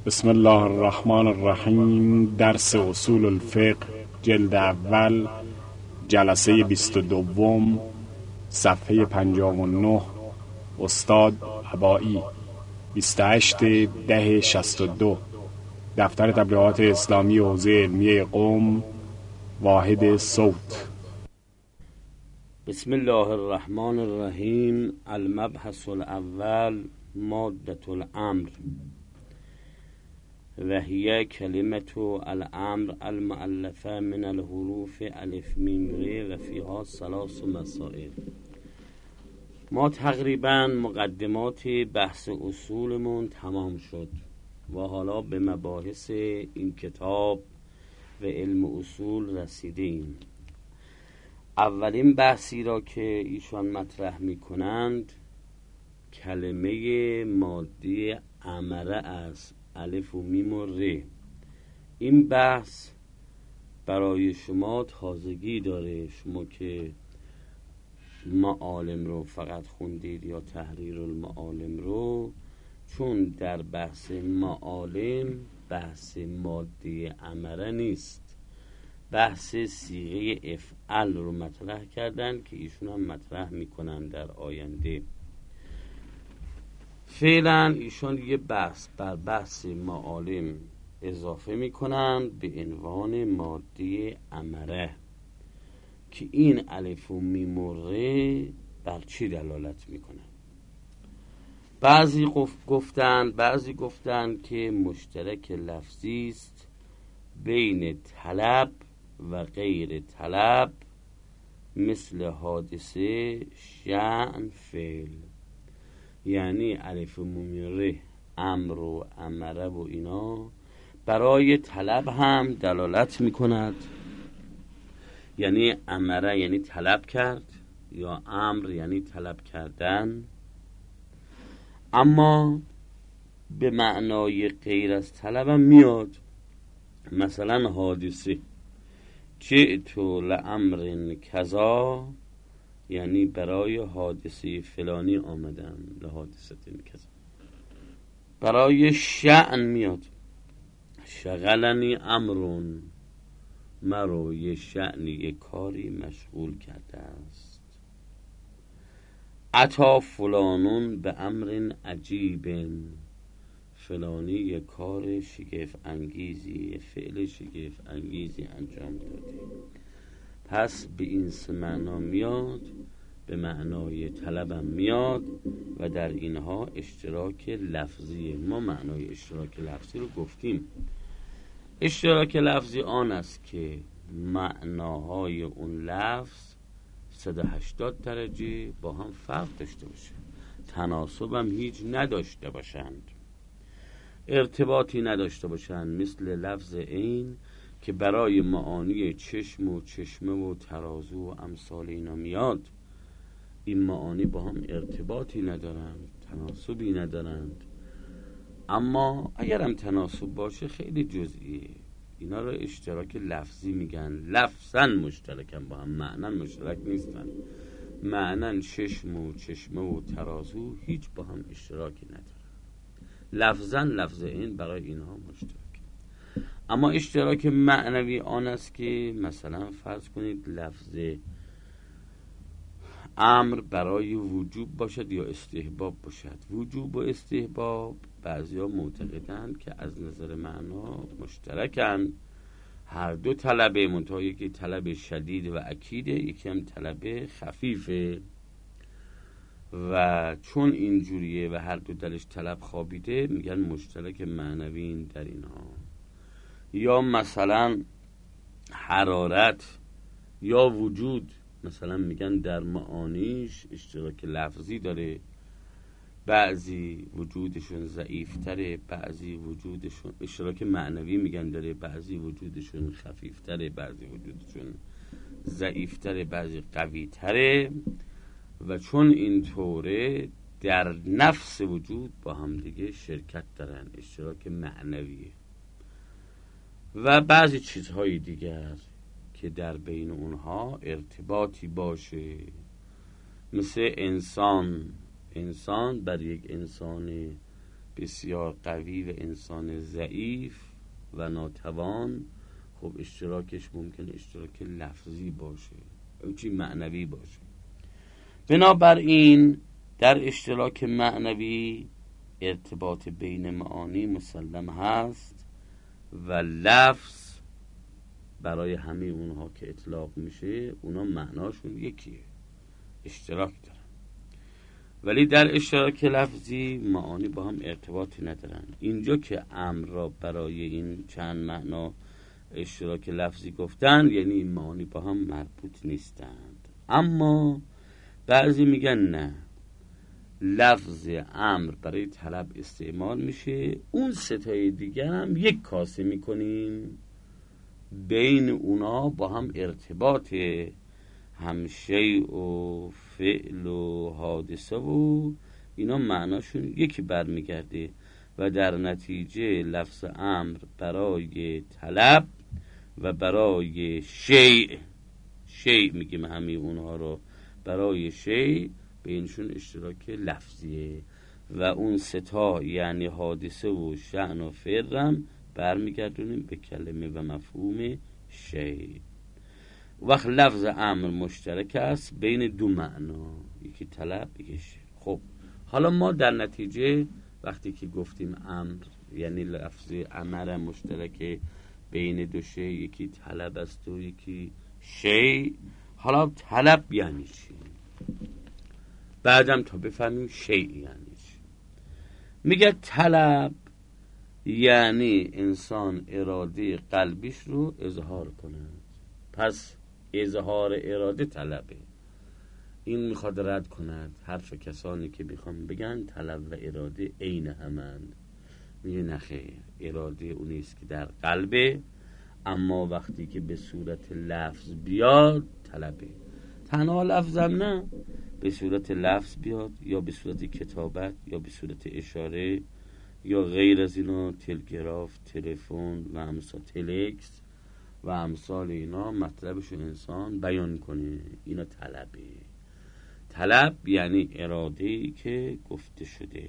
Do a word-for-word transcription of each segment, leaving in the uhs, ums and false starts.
بسم الله الرحمن الرحیم. درس اصول الفقه جلد اول جلسه بیست و دوم صفحه پنجاه و نه. استاد عبایی. بیست و هشت ده شصت و دو. دفتر تبلیغات اسلامی حوزه علمیه قم. واحد صوت. بسم الله الرحمن الرحیم. المبحث الاول مادة الامر و هی کلمة الامر المؤلفه من الحروف الف میم ر و فیها ثلاث مسائل. ما تقریبا مقدمات بحث اصولمون تمام شد و حالا به مباحث این کتاب و علم اصول رسیدیم. اولین بحثی را که ایشان مطرح می کنند کلمه مادی امره است، الف و میم و ر. این بحث برای شما تازگی داره، شما که معالم رو فقط خوندید یا تحریر المعالم رو، چون در بحث معالم بحث مادی امره نیست، بحث صیغه افعل رو مطرح کردن که ایشون هم مطرح میکنن در آینده. فعلا ایشون یه بحث بر بحث معالم اضافه میکنن به عنوان مادی امره که این الف و میم و ر بر چی دلالت میکنن. بعضی گفتن بعضی گفتن که مشترک لفظی است بین طلب و غیر طلب، مثل حادثه، شأن، فعل. یعنی الف و میم ر، امر و امره و اینا برای طلب هم دلالت میکند، یعنی امره یعنی طلب کرد یا امر یعنی طلب کردن، اما به معنای غیر از طلب هم میاد. مثلا حادثه، جئت لامر کذا، یعنی برای حادثه فلانی آمدم، لحادثه کذا. برای شأن میاد، شغلنی امرون، مرا یه شأنی یه کاری مشغول کرده است. اتی فلانون به امر عجیب، فلانی یه کار شگفت انگیزی، یه فعل شگفت انگیزی انجام داده. پس به این سه معنا میاد، به معنای طلبم میاد و در اینها اشتراک لفظی. ما معنای اشتراک لفظی رو گفتیم. اشتراک لفظی آن است که معناهای اون لفظ صد و هشتاد درجه با هم فرق داشته باشه، تناسب هم هیچ نداشته باشند، ارتباطی نداشته باشند، مثل لفظ عین که برای معانی چشم و چشمه و ترازو و امثال اینا میاد. این معانی با هم ارتباطی ندارند، تناسبی ندارند، اما اگر هم تناسب باشه خیلی جزئیه. اینا رو اشتراک لفظی میگن. لفظاً مشترکن با هم، معناً مشترک نیستن. معناً چشم و چشمه و ترازو هیچ با هم اشتراکی ندارن. لفظاً لفظ این برای اینها مشترک. اما اشتراک معنوی آن است که مثلا فرض کنید لفظ امر برای وجوب باشد یا استحباب باشد. وجوب و استحباب بعضیا معتقدند که از نظر معنا مشترکند، هر دو طلبه، منتها یکی طلب شدید و اکیده، یکی هم طلب خفیفه. و چون اینجوریه و هر دو درش طلب خوابیده، میگن مشترک معنوی در اینها. یا مثلا حرارت یا وجود، مثلا میگن در معانیش اشتراک لفظی داره، بعضی وجودشون ضعیفتره، بعضی وجودشون اشتراک معنوی میگن داره، بعضی وجودشون خفیفتره، بعضی وجودشون ضعیفتره، بعضی قویتره. و چون اینطوره در نفس وجود با هم دیگه شرکت دارن، اشتراک معنویه. و بعضی چیزهای دیگر که در بین اونها ارتباطی باشه، مثل انسان. انسان بر یک انسان بسیار قوی و انسان ضعیف و ناتوان، خب اشتراکش ممکن اشتراک لفظی باشه او چی معنوی باشه. بنابراین در اشتراک معنوی ارتباط بین معانی مسلم هست و لفظ برای همه اونها که اطلاق میشه اونا معناشون یکیه، اشتراک دارن. ولی در اشتراک لفظی معانی با هم ارتباطی ندارن. اینجا که امر را برای این چند معنا اشتراک لفظی گفتن یعنی این معانی با هم مربوط نیستند. اما بعضی میگن نه، لفظ امر برای طلب استعمال میشه، اون ستای دیگر هم یک کاسه میکنیم، بین اونا با هم ارتباط هم شیء و فعل و حادثه و اینا معناشون یکی برمیگرده و در نتیجه لفظ امر برای طلب و برای شیء، شیء میگیم همه اونها رو، برای شیء بینشون اشتراک لفظیه و اون ستا یعنی حادثه و شأن و فعل برمیگردونیم به کلمه و مفهوم شیء. وقت لفظ امر مشترک است بین دو معنا، یکی طلب یکی شیء. خب حالا ما در نتیجه وقتی که گفتیم امر یعنی لفظ امر مشترک بین دو شیء، یکی طلب است و یکی شیء. حالا طلب یعنی چی؟ بعدم تا بفهمیم شیء یعنی چی. میگه طلب یعنی انسان اراده قلبیش رو اظهار کنه، پس اظهار اراده طلبه. این میخواد رد کند حرف کسانی که میخوان بگن طلب و اراده عین همند. میگه نخیر، اراده اونیست که در قلبه، اما وقتی که به صورت لفظ بیاد طلبه. تنها لفظم نه، به صورت لفظ بیاد یا به صورت کتابت یا به صورت اشاره یا غیر از اینا، تلگراف، تلفن و امثال تلکس و امثال اینا، مطلبش انسان بیان کنه، اینا طلبه. طلب یعنی اراده‌ای که گفته شده.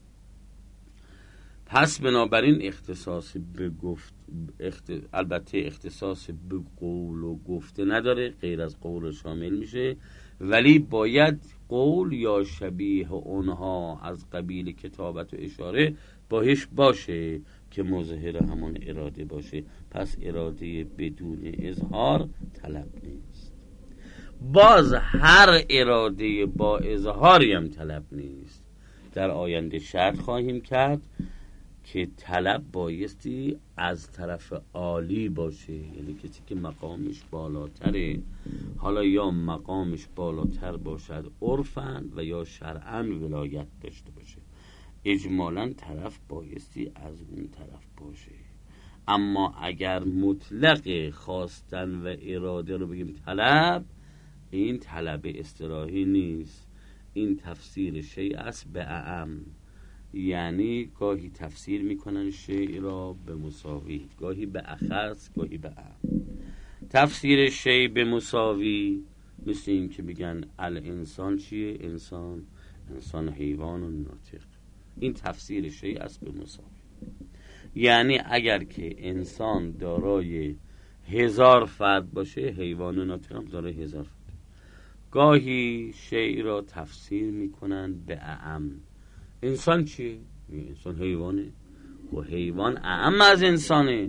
پس بنابراین اختصاص به گفت اخت... البته اختصاص به قول و گفته نداره، غیر از قول شامل میشه، ولی باید قول یا شبیه اونها از قبیل کتابت و اشاره باهش باشه که مظهر همون اراده باشه. پس اراده بدون اظهار طلب نیست. باز هر اراده با اظهاری هم طلب نیست. در آینده شرط خواهیم کرد که طلب بایستی از طرف عالی باشه، یعنی کسی که مقامش بالاتره، حالا یا مقامش بالاتر باشد عرفاً و یا شرعاً ولایت داشته باشه. اجمالاً طرف بایستی از اون طرف باشه. اما اگر مطلق خواستن و اراده رو بگیم طلب، این طلب اصطلاحی نیست، این تفسیر شیء است به اعم. یعنی گاهی تفسیر میکنن شیء را به مساوی، گاهی به اخص، گاهی به اعم. تفسیر شیء به مساوی مثل این که میگن الانسان چیه؟ انسان انسان حیوان و ناطق. این تفسیر شیء است به مساوی. یعنی اگر که انسان دارای هزار فرد باشه، حیوان و ناطق هم دارای هزار فرد. گاهی شیء را تفسیر میکنن به اعم. انسان چیه؟ انسان حیوانه. و حیوان اعم از انسانه،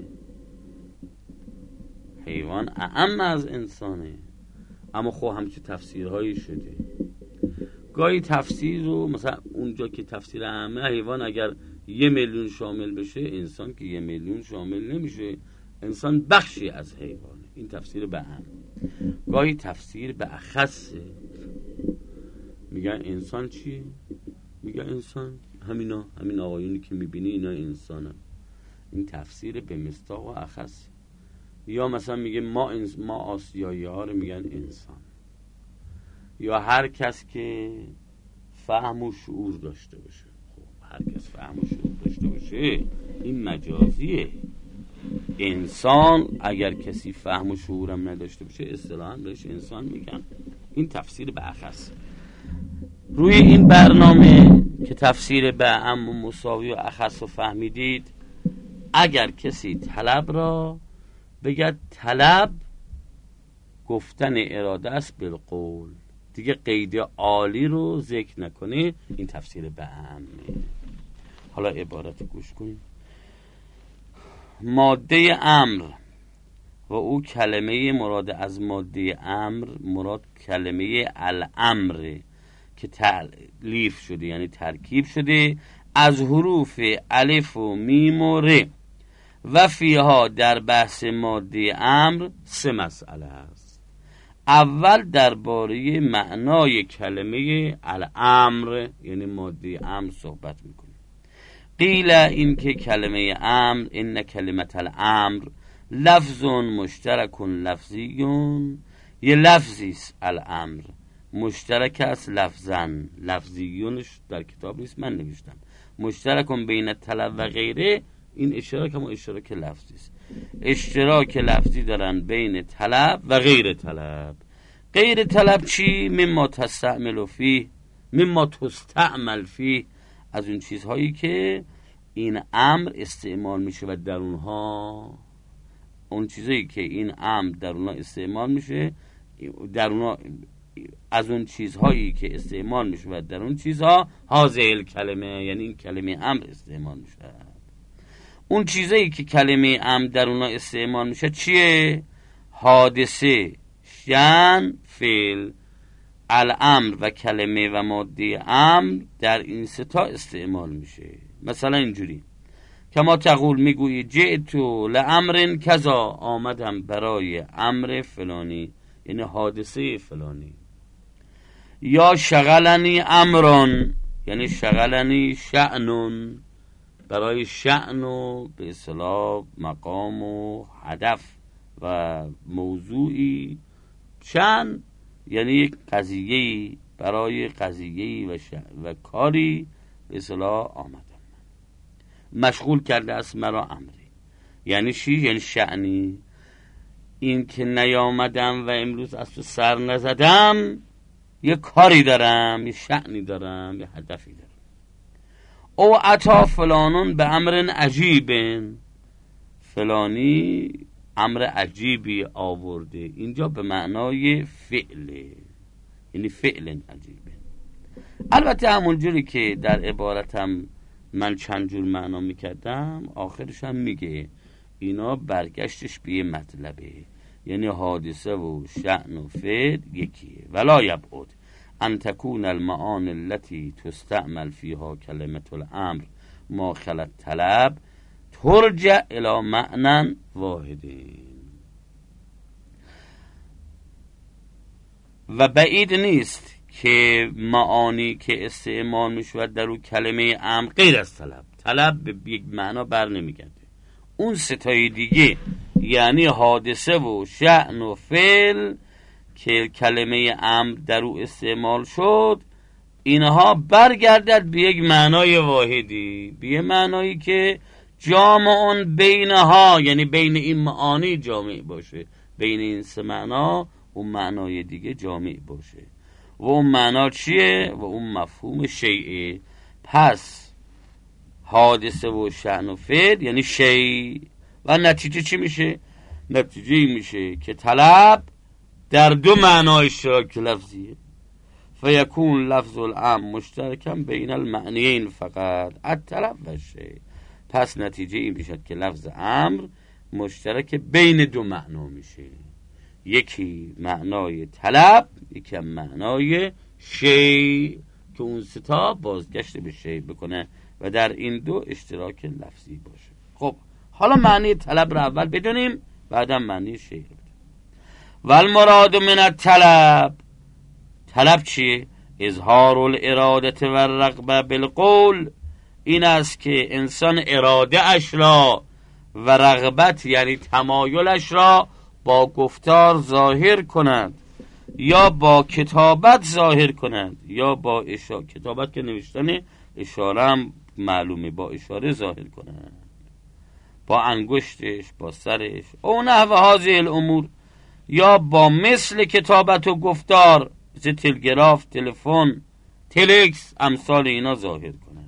حیوان اعم از انسانه. اما خب همچه تفسیرهایی شده. گاهی تفسیر رو مثلا اونجا که تفسیر اعمه، حیوان اگر یه میلیون شامل بشه، انسان که یه میلیون شامل نمیشه، انسان بخشی از حیوانه. این تفسیر به اعم. گاهی تفسیر به اخصه، میگن انسان چیه؟ میگه انسان همینا، همین آقایونی که میبینی اینا انسانن. این تفسیر به مصداق و اخص. یا مثلا میگه ما انس... ما آسیایی ها رو میگن انسان. یا هر کس که فهم و شعور داشته باشه. خب هر کس فهم و شعور داشته باشه این مجازیه. انسان اگر کسی فهم و شعورم نداشته باشه اصطلاحاً بهش انسان میگن. این تفسیر به اخص. روی این برنامه که تفسیر به اعم و مساوی و اخص و فهمیدید، اگر کسی طلب را بگد طلب گفتن اراده است بالقول، دیگه قید عالی رو ذکر نکنه، این تفسیر به اعمه. حالا عبارت گوش کنید. ماده امر و او کلمه مراد از ماده امر مراد کلمه الامر که تألیف شده یعنی ترکیب شده از حروف الف و میم و ر و فیها. در بحث ماده امر سه مسئله است. اول درباره معنای کلمه الامر یعنی ماده امر صحبت میکنه. قیل این که کلمه امر، این کلمت الامر لفظ مشترک لفظیون، یه لفظی است الامر مشترک است لفظن، لفظیونش در کتاب نیست من نوشتم، مشترک بین طلب و غیره، این اشتراک هم اشتراک لفظی است. اشتراک لفظی دارن بین طلب و غیر طلب. غیر طلب چی؟ مما تستعمل فیه، مما تستعمل فیه، از اون چیزهایی که این امر استعمال میشه و در اونها، اون چیزایی که این امر در اونها استعمال میشه، در اونها از اون چیزهایی که استعمال میشه و در اون چیزها هازه کلمه یعنی این کلمه امر استعمال میشه. اون چیزایی که کلمه امر در اونها استعمال میشه چیه؟ حادثه، شأن، فعل. الامر و کلمه و ماده امر در این سه تا استعمال میشه. مثلا اینجوری کما تقول میگویی جئتو لامر کذا، آمدم برای امر فلانی یعنی حادثه فلانی. یا شغلنی امران یعنی شغلنی شأنون، برای شأن و به اصطلاح مقام و هدف و موضوعی. شأن یعنی یک قضیه‌ای، برای قضیه‌ای و, ش... و کاری به اصطلاح آمدم، مشغول کرده است مرا امری. یعنی چی؟ یعنی شأنی. این که نیامدم و امروز از تو سر نزدم یه کاری دارم، یه شأنی دارم، یه هدفی دارم. او عطا فلانون به امر عجیبن، فلانی امر عجیبی آورده، اینجا به معنای فعله یعنی فعل عجیبه. البته همون جوری که در عبارتم من چند جور معنا میکردم، آخرش هم میگه اینا برگشتش به یه مطلبه، یعنی حادثه و شأن و فعل یکیه. ولا یبعد ان تکون المعانی التي تستعمل فيها كلمة الامر ما خلت طلب ترجع الى معنى واحد. و بعید نیست که معانی که استعمال میشود در اون کلمه امر غیر از طلب، طلب به یک معنا بر نمیگرده. اون ستای دیگه یعنی حادثه و شأن و فعل که کلمه امر در او استعمال شد، اینها برگردد به یک معنای واحدی، به یک معنایی که جامع بینها یعنی بین این معانی جامع باشه، بین این سه معنا اون معنای دیگه جامع باشه. و اون معنا چیه؟ و اون مفهوم شیعه. پس حادثه و شأن و فعل یعنی شیء، و نتیجه چی میشه؟ نتیجه میشه که طلب در دو معنا اشتراک لفظیه. فیکون لفظ الامر مشترکا بین المعنیین فقط الطلب و شیء. پس نتیجه این میشه که لفظ امر مشترک بین دو معنا میشه، یکی معنای طلب، یکی معنای شیء، که اون ستا بازگشت به شیء بکنه و در این دو اشتراک لفظی باشه. خب حالا معنی طلب رو اول بدونیم، بعدم معنی شیء رو بدونیم. والمراد من الطلب، طلب چیه؟ اظهار الاراده و الرغبه بالقول، این است که انسان اراده اش را و رغبت یعنی تمایلش را با گفتار ظاهر کند یا با کتابت ظاهر کند، یا با اشاره، کتابت که نوشتن اشاره هم معلومه، با اشاره ظاهر کند، با انگشتش، با سرش، او نحو هذه الامور، یا با مثل کتابت و گفتار، مثل تلگراف، تلفن، تلکس امثال اینا ظاهر کنه.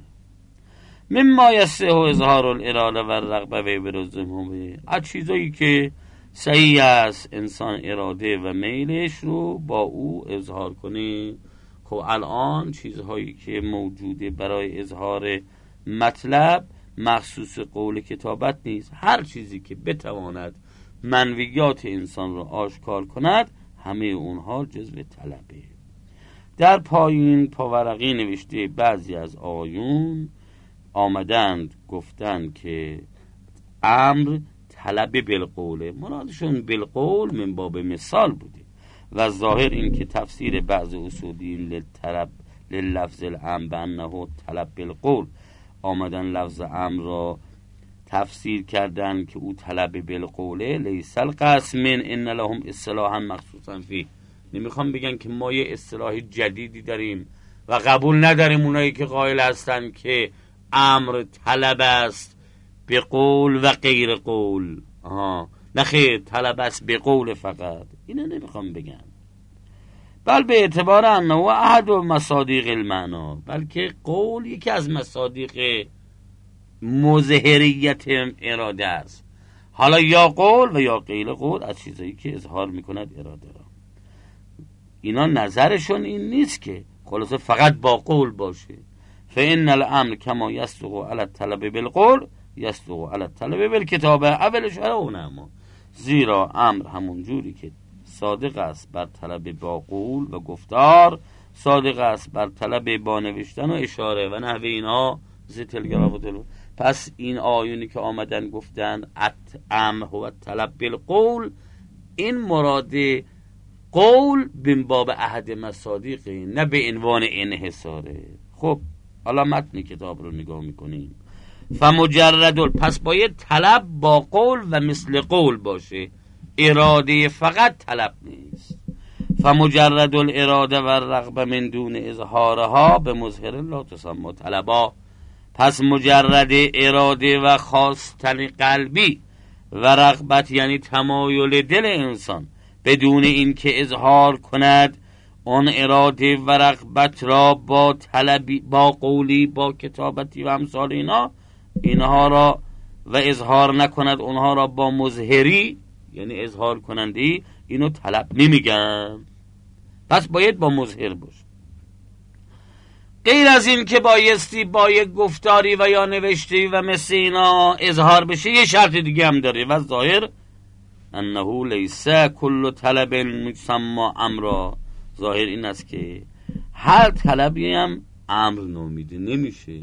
مما یصح اظهار الاراده و الرغبه و ابرازهما، از چیزایی که صحیح است انسان اراده و میلش رو با او اظهار کنه. خب الان چیزهایی که موجوده برای اظهار مطلب مخصوص قول کتابت نیست. هر چیزی که بتواند منویات انسان رو آشکار کند همه اونها جزو طلبه. در پایین پاورقی نوشته بعضی از آیون آمدند گفتند که امر طلب بالقوله، مرادشون بالقول من باب مثال بوده و ظاهر این که تفسیر بعض اصولیین للطلب للفظ الامر بانه طلب بالقول، آمدن لفظ امر را تفسیر کردن که او طلب بالقوله. لیس القسم من ان لهم اصطلاحا مخصوصا فی، نمیخوام بگن که ما یه اصطلاح جدیدی داریم و قبول نداریم اونایی که قائل هستن که امر طلب است به قول و غیر قول. آها نه خیر، طلب است به قول فقط، اینو نمیخوام بگم. بل به اعتبار انه احد مصادیق المعنا، بلکه قول یکی از مصادیق مظهریت اراده است. حالا یا قول و یا غیر قول، از چیزایی که اظهار میکند اراده را. اینا نظرشون این نیست که خلاصه فقط با قول باشه. فإن الامر كما يصدق على الطلب بالقول يصدق على الطلب بالكتابه اولش اونما، زیرا امر همون جوری که صادق است بر طلب با قول و گفتار، صادق است بر طلب با نوشتن و اشاره و نحو اینها ز تلگراف. پس این آیونی که آمدن گفتن ات امر هو طلب بالقول، این مراد قول بن باب احد مصادیقه، نه به عنوان انحصاره. خب حالا متن کتاب رو نگاه میکنیم. فمجرد، پس باید طلب با قول و مثل قول باشه، اراده فقط طلب نیست. فمجرد الاراده و الرغبه من دون اظهارها به مظهر لا تسمى طلبا، پس مجرد اراده و خواستن قلبی و رغبت یعنی تمایل دل انسان بدون اینکه اظهار کند اون اراده و رغبت را با طلبی، با قولی، با کتابتی و امثال اینا، اینها را و اظهار نکند اونها را با مظهری یعنی اظهار کنندی، اینو طلب نمیگن. پس باید با مظهر باشه. غیر از این که بایستی با یک گفتاری و یا نوشتی و مثل اینا اظهار بشه، یه شرط دیگه هم داره و ظاهر انه لیس کل طلب مسمى امرا، ظاهر این است که هر طلبی هم امر نامیده نمیشه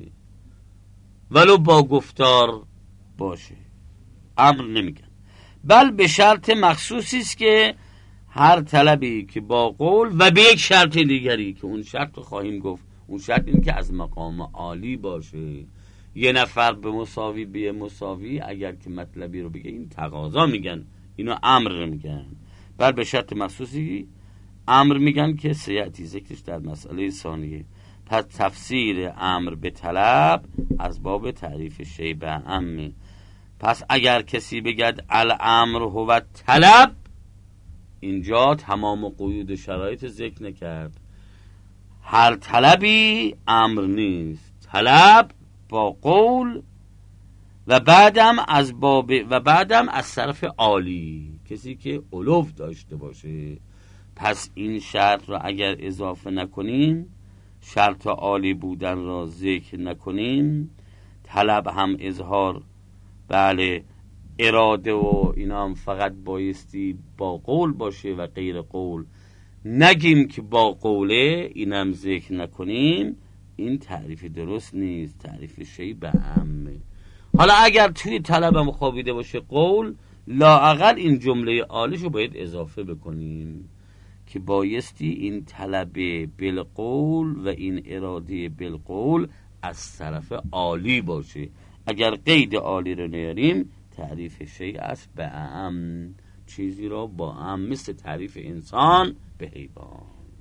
ولو با گفتار باشه، امر نمیگن. بل به شرط مخصوصی است که هر طلبی که با قول و به یک شرط دیگری که اون شرط خواهیم گفت، اون شرط این که از مقام عالی باشه. یه نفر به مساوی به مساوی اگر که مطلبی رو بگه این تقاضا میگن، اینو امر میگن. بل به شرط مخصوصی امر میگن که سیاتی ذکرش در مسئله ثانیه. پس تفسیر امر به طلب از باب تعریف شی به امه. پس اگر کسی بگد الامر هو طلب، اینجا تمام قیود شرایط ذکر نکرد. هر طلبی امر نیست، طلب با قول و بعدم از باب و بعدم از طرف عالی، کسی که علو داشته باشه. پس این شرط را اگر اضافه نکنیم، شرط عالی بودن را ذکر نکنیم، طلب هم اظهار بله اراده و اینا هم فقط بایستی با قول باشه و غیر قول نگیم که با قوله، اینم ذکر نکنیم، این تعریف درست نیست، تعریف شی به عامه. حالا اگر توی طلبم خوابیده باشه قول، لااقل این جمله عالیشو باید اضافه بکنیم که بایستی این طلب بالقول و این اراده بالقول از طرف عالی باشه. اگر قید عالی رو نیاریم، تعریف شیء است به اعم، چیزی را با اعم، مثل تعریف انسان به حیوان.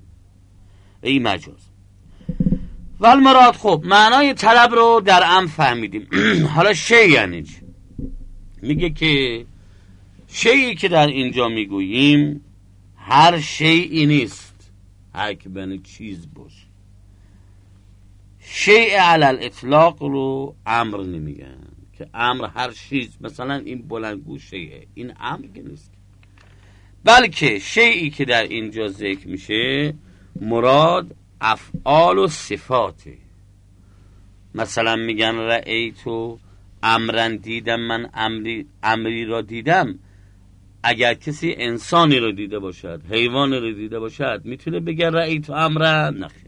ای مجاز والمراد. خب معنای طلب رو در اعم فهمیدیم. حالا شیء یعنی چی؟ میگه که شیئی که در اینجا میگوییم هر شیئی نیست، هر که بین چیز باشه. شیء علی الاطلاق رو امر نمیگن، که امر هر چیز، مثلا این بلندگو شیء، این امر که نیست، بلکه شیئی که در اینجا ذکر میشه مراد افعال و صفاته. مثلا میگن رأیتو امرن، دیدم من امری, امری را دیدم. اگر کسی انسانی رو دیده باشد، حیوانی رو دیده باشد، میتونه بگه رأیتو امرن؟ نخیر.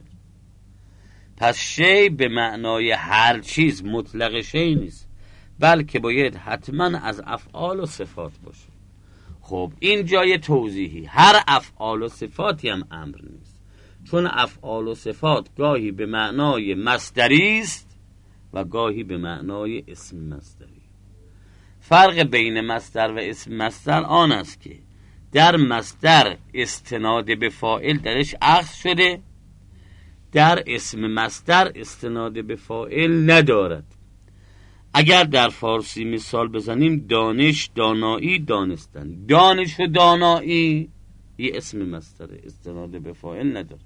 پس شی به معنای هر چیز مطلق شی نیست، بلکه باید حتما از افعال و صفات باشه. خب این جای توضیحی، هر افعال و صفاتی هم امر نیست، چون افعال و صفات گاهی به معنای مصدری است و گاهی به معنای اسم مصدری. فرق بین مصدر و اسم مصدر آن است که در مصدر استناد به فاعل درش اخذ شده، در اسم مصدر استناد به فاعل ندارد. اگر در فارسی مثال بزنیم، دانش، دانایی، دانستن. دانش و دانایی یه اسم مصدره، استناد به فاعل نداره.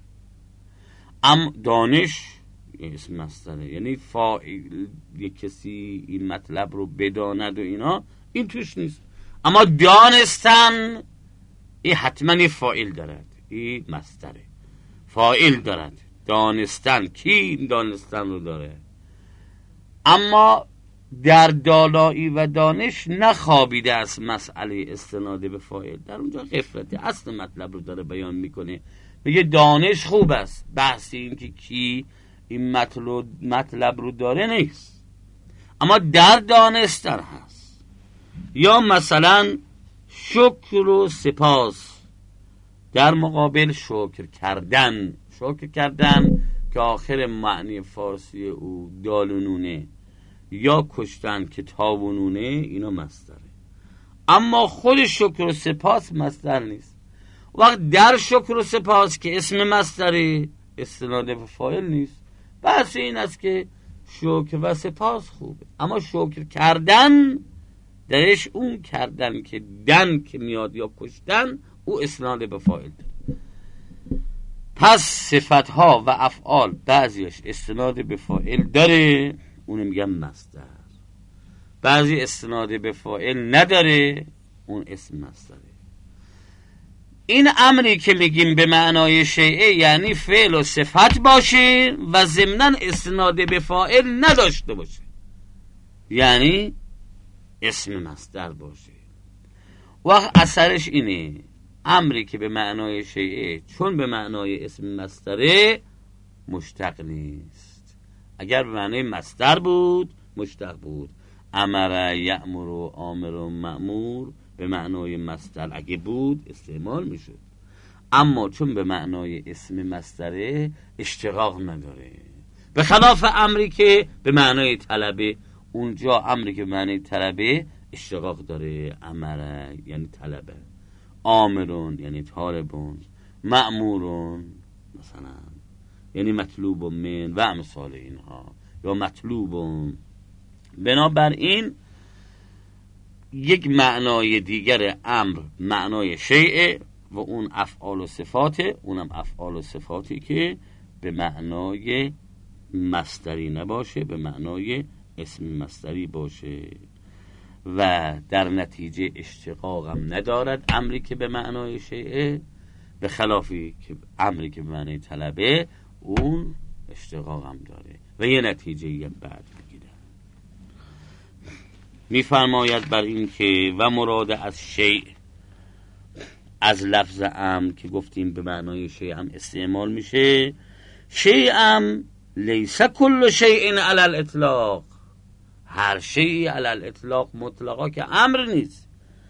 اما دانش یه اسم مصدره، یعنی فاعل یه کسی این مطلب رو بداند و اینا، این توش نیست. اما دانستن این حتما یه فاعل دارد، این مصدره، فاعل دارد. دانستن، کی دانستن رو داره؟ اما در دانایی و دانش نخوابیده از مسئله استناد به فاعل، در اونجا غفلت اصل مطلب رو داره بیان میکنه. میگه دانش خوب است، بحث این که کی این مطلب, مطلب رو داره نیست، اما در دانستن هست. یا مثلا شکر و سپاس در مقابل شکر کردن. شکر کردن که آخر معنی فارسی او دال و نونه، یا کشتن که تاو و نونه، اینا مصدره. اما خود شکر و سپاس مصدر نیست. وقت در شکر و سپاس که اسم مصدره، استناد به فاعل نیست. بحث این است که شکر و سپاس خوبه، اما شکر کردن درش اون کردن که دن که میاد یا کشتن، او استناد به فاعل داره. پس صفتها و افعال بعضیش استناد به فاعل داره، اونو میگم مصدر. بعضی استناد به فاعل نداره، اون اسم مصدره. این امری که میگیم به معنای شیء یعنی فعل و صفت باشه و ضمناً استناد به فاعل نداشته باشه، یعنی اسم مصدر باشه. وقت اثرش اینه، امری که به معنای شیء چون به معنای اسم مصدره مشتق نیست. اگر به معنای مصدر بود مشتق بود. امر یأمر و آمر و مأمور به معنای مصدر اگه بود استعمال میشد، اما چون به معنای اسم مصدره اشتقاق نداره. به خلاف امری که به معنای طلبه، اونجا امری که به معنای طلبه اشتقاق داره. امر یعنی طلبه، آمرون یعنی طالبون، مأمورون مثلا یعنی مطلوب من و امثال اینها، یا مطلوبون. بنابراین یک معنای دیگر امر معنای شیء و اون افعال و صفاته، اونم افعال و صفاتی که به معنای مصدری نباشه، به معنای اسم مصدری باشه و در نتیجه اشتقاقم ندارد امری که به معنای شیء، به خلافی که امری که به معنای طلبه اون اشتقاقم داره و یه نتیجه یه بعد میگیره. میفرماید بر این که و مراد از شیء از لفظ امر که گفتیم به معنای شیء هم استعمال میشه. شیء هم لیس کل شیء علی الاطلاق، هر شیء علی الاطلاق مطلقا که امر نیست.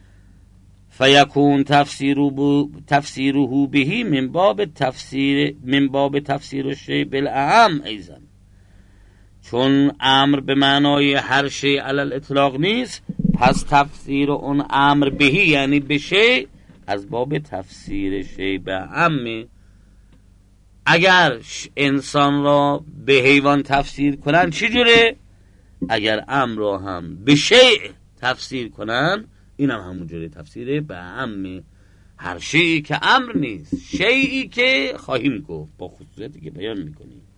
فیکون تفسیره تفسیره بهی من باب تفسیر من باب تفسیر الشیء بالاعم ایضا، چون امر به معنای هر شیء علی الاطلاق نیست، پس تفسیر اون امر بهی یعنی به شیء از باب تفسیر شیء به عمه. اگر انسان را به حیوان تفسیر کنن چی جوره؟ اگر امر را هم به شیء تفسیر کنن، این هم همون جوره تفسیره به عمه. هر شیئی که امر نیست، شیئی که خواهیم گفت با خصوصیتی که بیان میکنیم،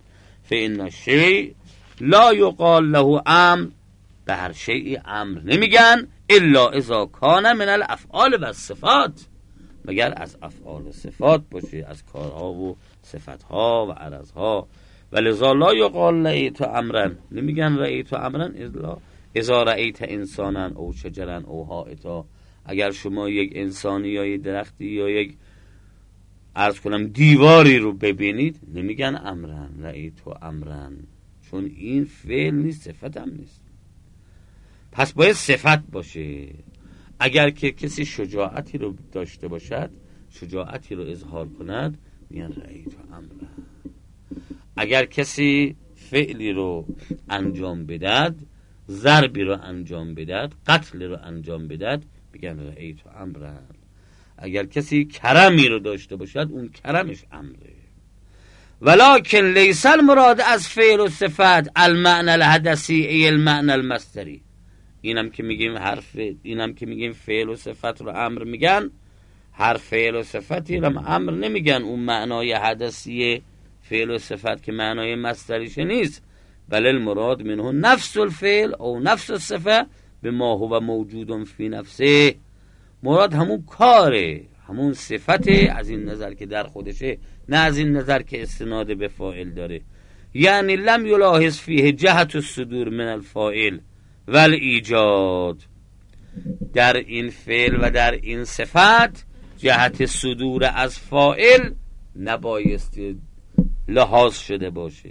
فإن الشیء لا یقال له امر، به هر شیء امر نمیگن الا اذا کان من الافعال و صفات، مگر از افعال و صفات باشه، از کارها و صفتها و عرضها. ولذا لا یقال رأیت امرا، نمیگن رأیت امرا الا اذا رأیت انسانا او شجرا او حائطا، اگر شما یک انسانی یا یک درختی یا یک عرض کنم دیواری رو ببینید، نمیگن امرا رأیت امرا، چون این فعل نیست، صفت هم نیست. پس باید صفت باشه. اگر که کسی شجاعتی رو داشته باشد، شجاعتی رو اظهار کند، میگن رأیت امرا. اگر کسی فعلی رو انجام بدد، ضربی رو انجام بدد، قتل رو انجام بدد، میگن رأیت امرا. اگر کسی کرمی رو داشته باشد، اون کرمش امره. ولکن لیس المراد از فعل و صفت المعنى الحدثی ای المعنى المصدری. اینم که میگیم حرف، اینم که میگیم فعل و صفت رو امر میگن، هر فعل و صفتی رو امر نمیگن اون معنای حدثی فعل و صفت که معنای مصدریش نیست، بل المراد منه نفس الفعل او نفس الصفه بما هو موجود فی نفسه. مراد همون کاره، همون صفته، از این نظر که در خودشه، نه از این نظر که استناد به فاعل داره. یعنی لم یلاحظ فیه جهت الصدور من الفاعل والایجاد، در این فعل و در این صفت جهت صدور از فاعل نبایستی لحاظ شده باشه،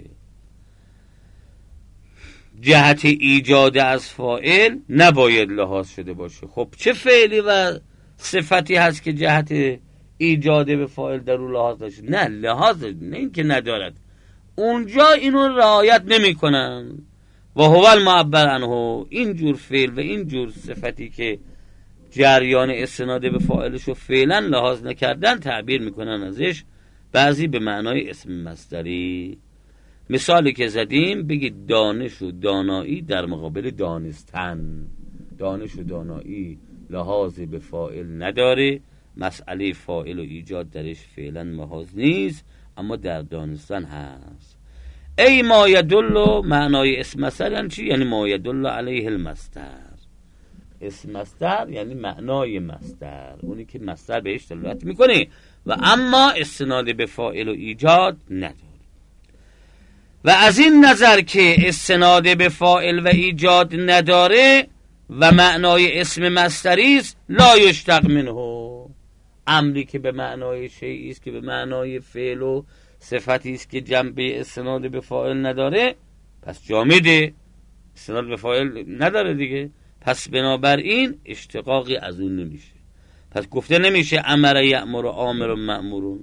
جهت ایجاد از فاعل نباید لحاظ شده باشه. خب چه فعلی و صفتی هست که جهت ایجاد به فاعل در اون لحاظ داشته؟ نه لحاظ، نه این که ندارد، اونجا اینو رعایت نمی کنن. و هو المعبر عنه، این جور فعل و این جور صفتی که جریان استناد به فاعلشو فعلا لحاظ نکردن، تعبیر میکنن ازش بعضی به معنای اسم مصدری. مثالی که زدیم، بگید دانش و دانایی در مقابل دانستن. دانش و دانایی لحاظ به فاعل نداره، مسئله فاعل و ایجاد درش فعلا محاذ نیست، اما در دانستن هست. ای ما یدل، معنای اسم مصدر یعنی چی؟ یعنی ما یدل علیه المصدر. اسم مصدر یعنی معنای مصدر، اونی که مصدر بهش دلالت میکنه و اما استناد به فاعل و ایجاد نداره. و از این نظر که استناد به فاعل و ایجاد نداره و معنای اسم مصدری است، لا یشتق منه، امری که به معنای شیئی است که به معنای فعل و صفتی است که جنبه استناد به فاعل نداره، پس جامده، استناد به فاعل نداره دیگه، پس بنابراین اشتقاقی از اون نمیشه. پس گفته نمیشه امر یأمر آمر و مأمورون.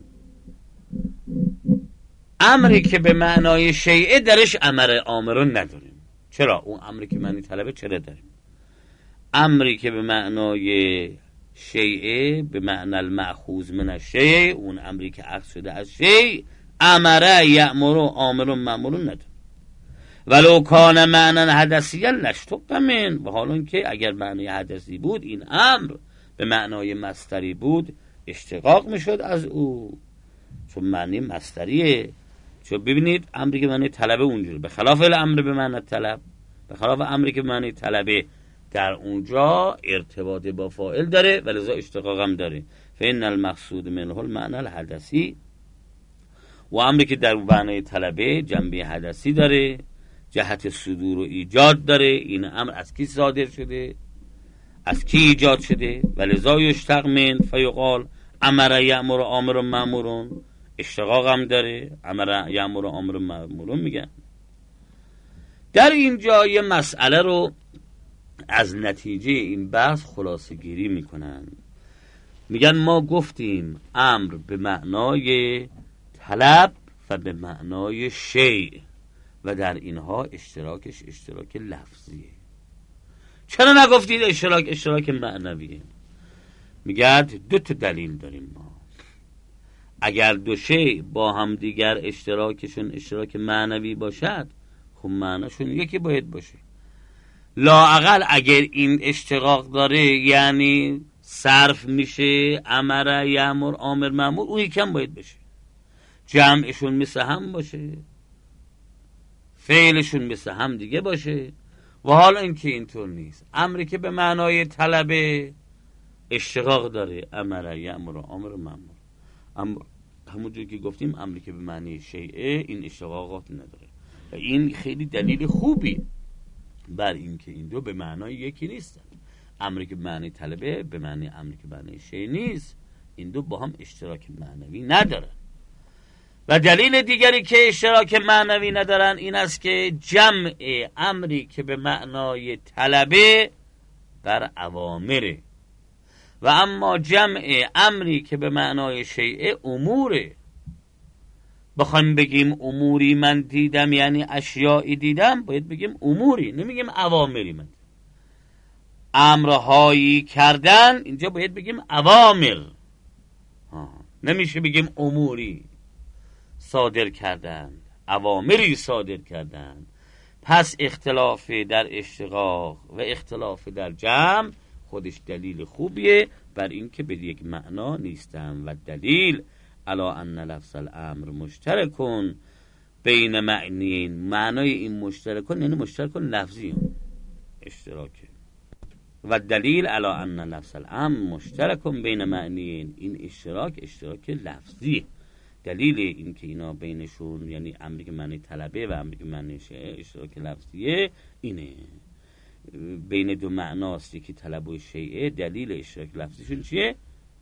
امری که به معنای شیعه درش امر آمرون نداریم. چرا؟ اون امری که معنی طلبه چرا داریم؟ امری که به معنای شیعه به معنی المأخوذ من الشیء، اون امری که اخذ شده از شیء، امر یأمر آمر و مأمورون نداریم. ولو کان معنی حدثی لاشتق من، و حالا که اگر معنی حدثی بود این امر به معنای مصدری بود، اشتقاق میشد از او، چون معنی مصدریه. چون ببینید امری که معنی طلبه اونجور، به خلاف الامر به معنی طلب، به خلاف امری که معنی طلبه در اونجا ارتباط با فاعل داره و لذا اشتقاق هم داره. فإن المقصود منه المعنی الحدثی، و امری که در معنی طلبه جنبه حدثی داره، جهت صدور و ایجاد داره، این امر از کی صادر شده، از کی ایجاد شده، و لذا یشتق من فیقال امر یأمر آمر و مأمورون، اشتقاق هم داره، امر یأمر آمر و مأمورون میگن. در اینجا یه مسئله رو از نتیجه این بحث خلاصه گیری میکنن. میگن ما گفتیم امر به معنای طلب و به معنای شیء و در اینها اشتراکش اشتراک لفظیه. چرا نگفتید اشتراک اشتراک معنویه؟ میگن دو تا دلیل داریم ما. اگر دو شیء با هم دیگر اشتراکشون اشتراک معنوی باشد، خب معناشون یکی باید باشه. لااقل اگر این اشتقاق داره، یعنی صرف میشه امر یأمر آمر مأمور، اون یکم باید بشه، جمعشون مثل هم باشه. فعلشون مثل هم دیگه باشه. و حالا اینکه اینطور نیست، امری که به معنای طلبه اشتقاق داره، امر یامر امر مامور، امر همونجور که گفتیم امری که به معنی شیء این اشتقاقات نداره و این خیلی دلیل خوبی بر این که این دو به معنای یکی نیستن. امری که به معنی طلبه به معنی امری که به معنی شیء نیست، این دو با هم اشتراک معنوی ندارن. و دلیل دیگری که اشتراک معنوی ندارن این است که جمع امری که به معنای طلبه بر اوامره و اما جمع امری که به معنای شیء اموره. بخوایم بگیم اموری من دیدم یعنی اشیایی دیدم، باید بگیم اموری، نمیگیم اوامری من. امرهایی کردن اینجا باید بگیم اوامر، نمیشه بگیم اموری صادر کردن، اوامری صادر کردن. پس اختلاف در اشتقاق و اختلاف در جمع خودش دلیل خوبیه بر این که به یک معنا نیستن. و دلیل الا ان لفظ الامر مشترکون بین معنیین، معنای این مشترکون یعنی مشترکون لفظی اشتراکه. و دلیل الا ان لفظ الامر مشترکون بین معنیین، این اشتراک اشتراک لفظی. دلیل این که اینا بینشون یعنی امری که معنی طلبه و امری که معنی شیء اشتراک لفظیه اینه، بین دو معناست یکی طلب و شیء. دلیل اشتراک لفظیشون چیه؟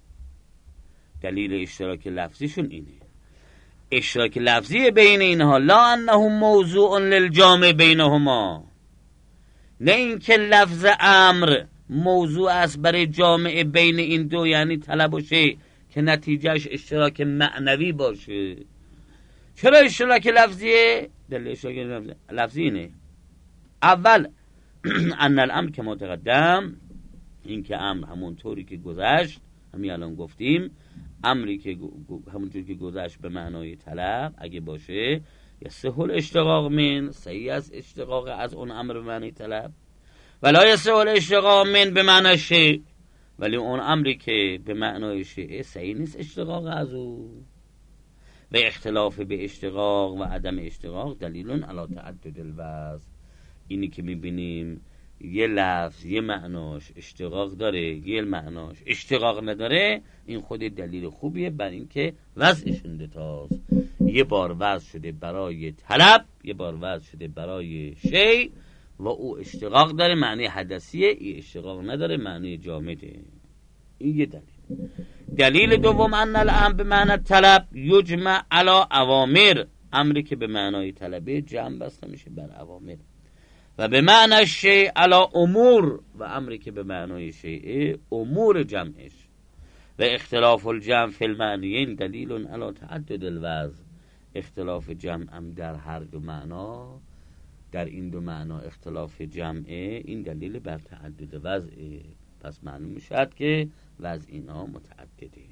دلیل اشتراک لفظیشون اینه، اشتراک لفظی بین اینها، لا انه موضوع للجامع بینهما، نه اینکه لفظ امر موضوع است برای جامع بین این دو یعنی طلب و شیء که نتیجهش اشتراک معنوی باشه. چرا اشتراک لفظیه؟ دلیل اشتراک لفظی اینه، اول ان الامر که متقدم، این که امر همون طوری که گذشت، همین الان گفتیم امری که همونجوری که گذشت به معنای طلب اگه باشه یا سهل اشتقاق من، صحیح از اشتقاق از اون امر به معنی طلب، ولا یسهل اشتقاق من به معنی شیء، ولی اون امری که به معنای شیء صحیح نیست اشتقاق از او. و اختلاف به اشتقاق و عدم اشتقاق دلیلون علی تعدد الوضع، اینی که میبینیم یه لفظ یه معناش اشتقاق داره یه معناش اشتقاق نداره، این خود دلیل خوبیه بر این که وضعشون دوتاست، یه بار وضع شده برای طلب یه بار وضع شده برای شیء و او اشتقاق داره معنی حدثیه، این اشتقاق نداره معنی جامده. این یه دلیل. دلیل دوم ان الامر به معنی طلب یجمع علی اوامر، امری که به معنای طلبه جمع بسته میشه بر اوامر، و به معنی شیء علی امور، و امری که به معنای شیء امور جمعش. و اختلاف الجمع فی المعنیین دلیل علی تعدد الوضع، اختلاف جمع هم در هر دو معنا، در این دو معنا اختلاف جمعه، این دلیل بر تعدد وضعه. پس معلوم میشد که وضع اینا متعدده.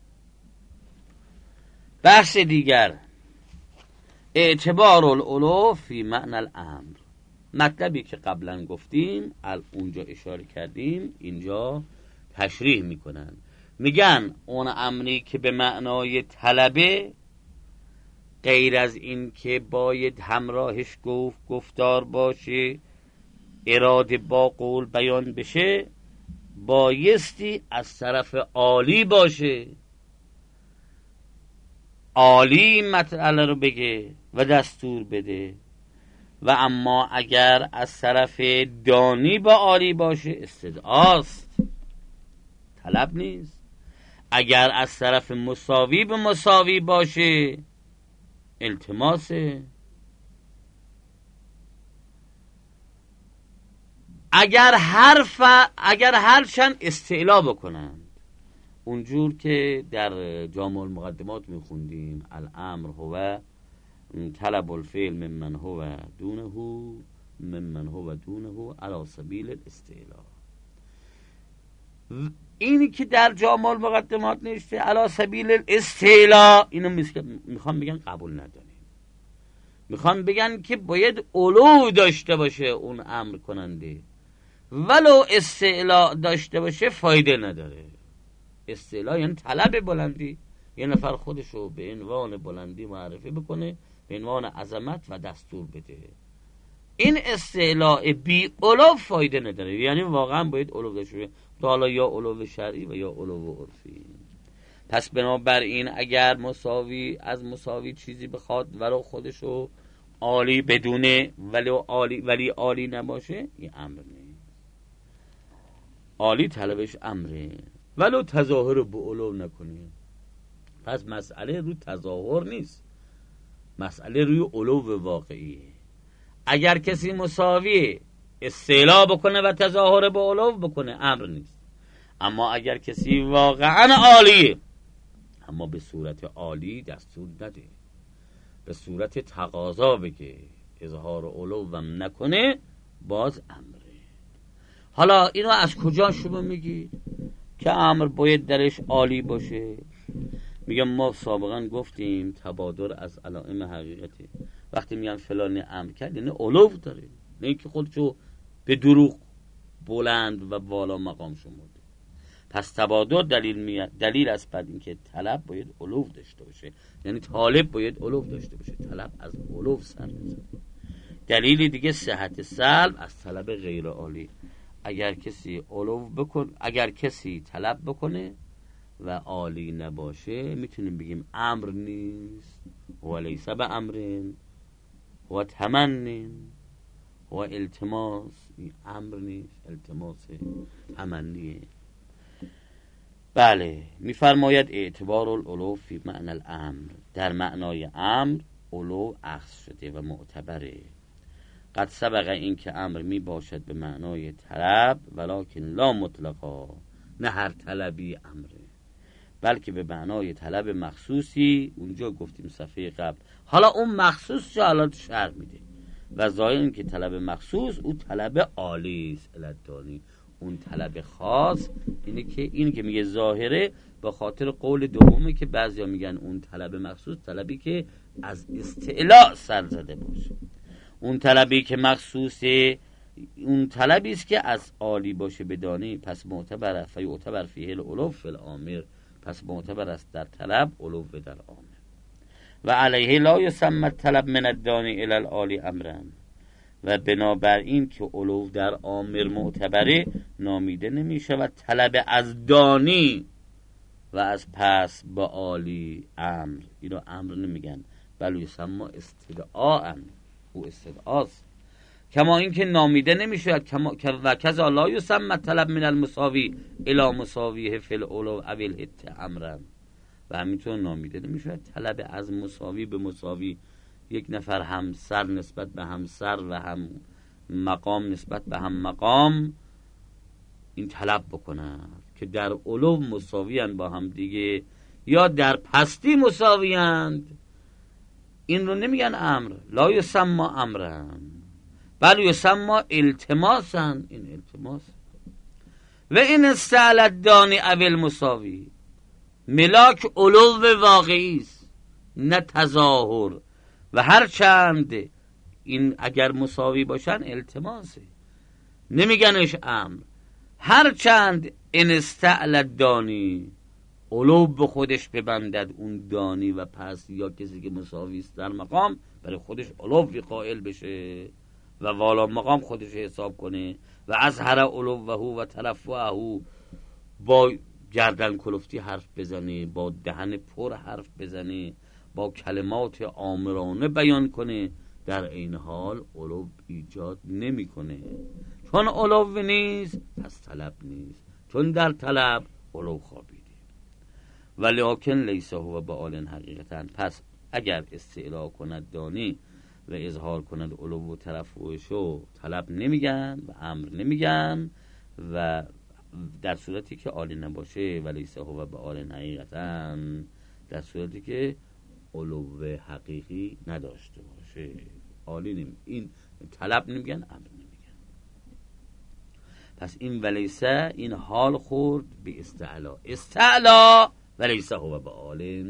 بحث دیگر اعتبار الالو فی معنی الامر، مطلبی که قبلا گفتیم اونجا اشاره کردیم اینجا تشریح میکنن، میگن اون امری که به معنای طلبه غیر از این که باید همراهش گفت گفتار باشه، اراده با قول بیان بشه، بایستی از طرف عالی باشه، عالی مسئله رو بگه و دستور بده. و اما اگر از طرف دانی با عالی باشه استدعاست، طلب نیست. اگر از طرف مساوی به مساوی باشه التماسه. اگر حرف اگر هرچند استعلا بکنند، اونجور که در جامع المقدمات میخوندیم الامر هو طلب الفعل ممن هو دونه ممن هو دونه علی سبیل الاستعلا، اینی که در جامع المقدمات نوشته علی سبیل الاستعلا، اینو میخوام بگن قبول نداریم، میخوام بگن که باید علو داشته باشه اون امر کننده، ولو استعلا داشته باشه فایده نداره. استعلا یعنی طلب بلندی، یه نفر خودشو به عنوان بلندی معرفی بکنه، به عنوان عظمت و دستور بده، این استعلاء بی علو فایده نداره، یعنی واقعا باید علو داشته باشه، تو حالا یا علو شرعی و یا علو عرفی. پس بنابراین اگر مساوی از مساوی چیزی بخواد ولو خودشو عالی بدونه ولو عالی ولی عالی نباشه، این امر نیست. عالی طلبش امره ولو تظاهر به علو نکنه. پس مسئله روی تظاهر نیست، مسئله روی علو واقعیه. اگر کسی مساوی استعلا بکنه و تظاهر به علو بکنه امر نیست. اما اگر کسی واقعا عالیه اما به صورت عالی دستور نده، به صورت تقاضا بگه، اظهار علو هم نکنه، باز امره. حالا اینو از کجا شما میگید که امر باید درش عالی باشه؟ میگم ما سابقا گفتیم تبادر از علائم حقیقته. وقتی میگم فلان امر کرد یعنی علو داره، نه اینکه خودشو به دروغ بلند و والا مقام شمرده. پس تبادر دلیل میاد، دلیل است بعد اینکه طلب باید علو داشته باشه، یعنی طالب باید علو داشته باشه، طلب از علو سر بزنه. دلیل دیگه صحت سلب از طلب غیر عالی. اگر کسی علو بکن اگر کسی طلب بکنه و عالی نباشه میتونیم بگیم امر نیست، و لیس به امرین و تمنین و التماس. این امر نیست، التماس، تمنیه. بله، میفرماید اعتبار العلو فی معنی الامر، در معنای امر علو اخذ شده و معتبره. قد سبق این که امر می باشد به معنای طلب ولکن لا مطلقا، نه هر طلبی امره، بلکه به معنای طلب مخصوصی. اونجا گفتیم صفحه قبل. حالا اون مخصوص چه حالات شرح میده و ظاهر این که طلب مخصوص اون طلب عالی است. الدانی اون طلب خاص اینه که این که میگه ظاهره به خاطر قول دومه که بعضیا میگن اون طلب مخصوص طلبی که از استعلاء سر زده باشه. اون طلبی که مخصوصه اون طلبی است که از عالی باشه بدانی، پس معتبر است. فیعتبر فیه العلو فی الامر، پس معتبر است در طلب علو در امر. و علیه لا یسمى طلب من الدانی الی العالی امرا، و بنابراین که علو در امر معتبره نامیده نمیشه و طلب از دانی و از پس با عالی امر، اینو امر نمیگن بل یسمى استدعاء، او استدعاست. کما این که نامیده نمیشه کما و کذا لا یسمى طلب من المساوی الی مساویه فی العلو او الحت امرا، و همینطور نامیده نمیشه طلب از مساوی به مساوی، یک نفر همسر نسبت به همسر و هم مقام نسبت به هم مقام این طلب بکنن که در علو مساویان با هم دیگه یا در پستی مساویند. این رو نمیگن امر، لا یسمى امرا بل یسمى التماسا، این التماس. و این استعلى الدانی او المساوی، ملاک علو واقعی است نه تظاهر، و هر چند این اگر مساوی باشن التماسه، نمیگنش امر. هر چند این استعلى الدانی علو به خودش ببندد اون دانی و پس یا کسی که مساوی است در مقام برای خودش علوی قائل بشه و والا مقام خودش حساب کنه و از هر علوه و ترفعه با گردن کلفتی حرف بزنه، با دهن پر حرف بزنه، با کلمات آمرانه بیان کنه، در این حال علو ایجاد نمی کنه. چون علو نیست پس طلب نیست، چون در طلب علو خوابیده. ولیکن لیس هو بعال حقیقتا، پس اگر استعلا کند دانی و اظهار کند علو و ترفعشو طلب نمیگن و امر نمیگن، و در صورتی که عالی نباشه ولیس هو بعال حقیقتا، در صورتی که علو حقیقی نداشته باشه، عالی نمی این طلب نمیگن امر نمیگن. پس این ولیسه این حال خورد به استعلا، استعلا ولیسه هو بعال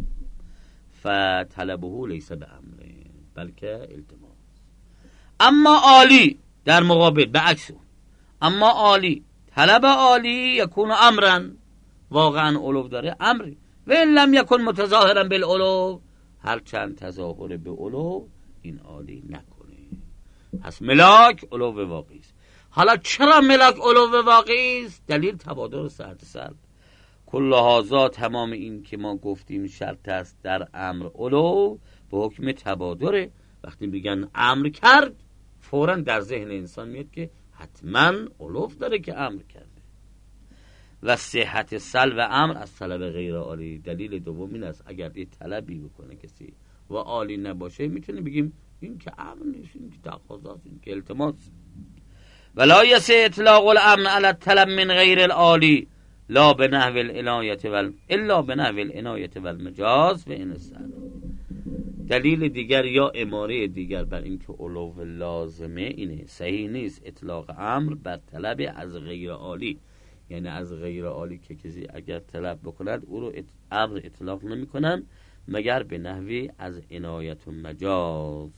فطلبه لیس به امر بلکه التماس. اما عالی در مقابل به عکس اون، اما عالی طلب عالی یکون امرا، واقعا علو داره امری، و این لم یکن متظاهرا بالعلو، هر چند تظاهر به علو این عالی نکنه. پس ملاک علو واقعی است. حالا چرا ملاک علو واقعی است؟ دلیل تبادر سرد سلب. کل هذا، تمام این که ما گفتیم شرط است در امر علو به حکم تبادره. وقتی میگن امر کرد، فوراً در ذهن انسان میاد که حتما علو داره که امر کرده. و صحت سلب امر از طلب غیر عالی. دلیل دوم این است اگر یه طلبی بکنه کسی و عالی نباشه، میتونه بگیم این که امر نیست، این که تقاضاست، این که التماس. ولا یسع اطلاق الامر علی الطلب من غیر العالی لا بنحو العنایة و الا بنحو العنایة و المجاز و این استعلا. دلیل دیگر یا اماره دیگر بر اینکه علو لازمه اینه، صحیح نیست اطلاق امر بر طلب از غیر عالی، یعنی از غیر عالی که کسی اگر طلب بکند او رو امر اطلاق نمی کنن مگر به نحوی از عنایت و مجاز.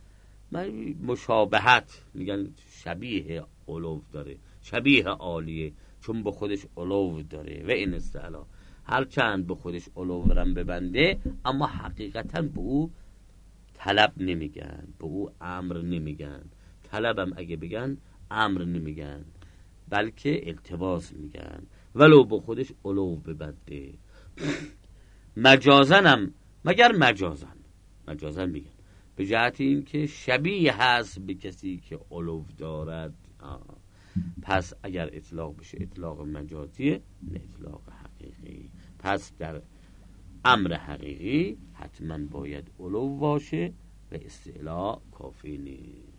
مشابهت میگن شبیه علو داره، شبیه عالیه، چون به خودش علو داره و این استعلا. هرچند به خودش علو رم ببنده اما حقیقتا به او طلب نمیگن، به او امر نمیگن. طلبم اگه بگن امر نمیگن بلکه التباس میگن، ولو به خودش علو ببنده. مجازنم مگر مجازن مجازن میگن به جهت این که شبیه هست به کسی که علو دارد. آه. پس اگر اطلاق بشه اطلاق مجازیه نه اطلاق حقیقی. پس در امر حقیقی حتما باید علو باشه و استعلا کافی نیست.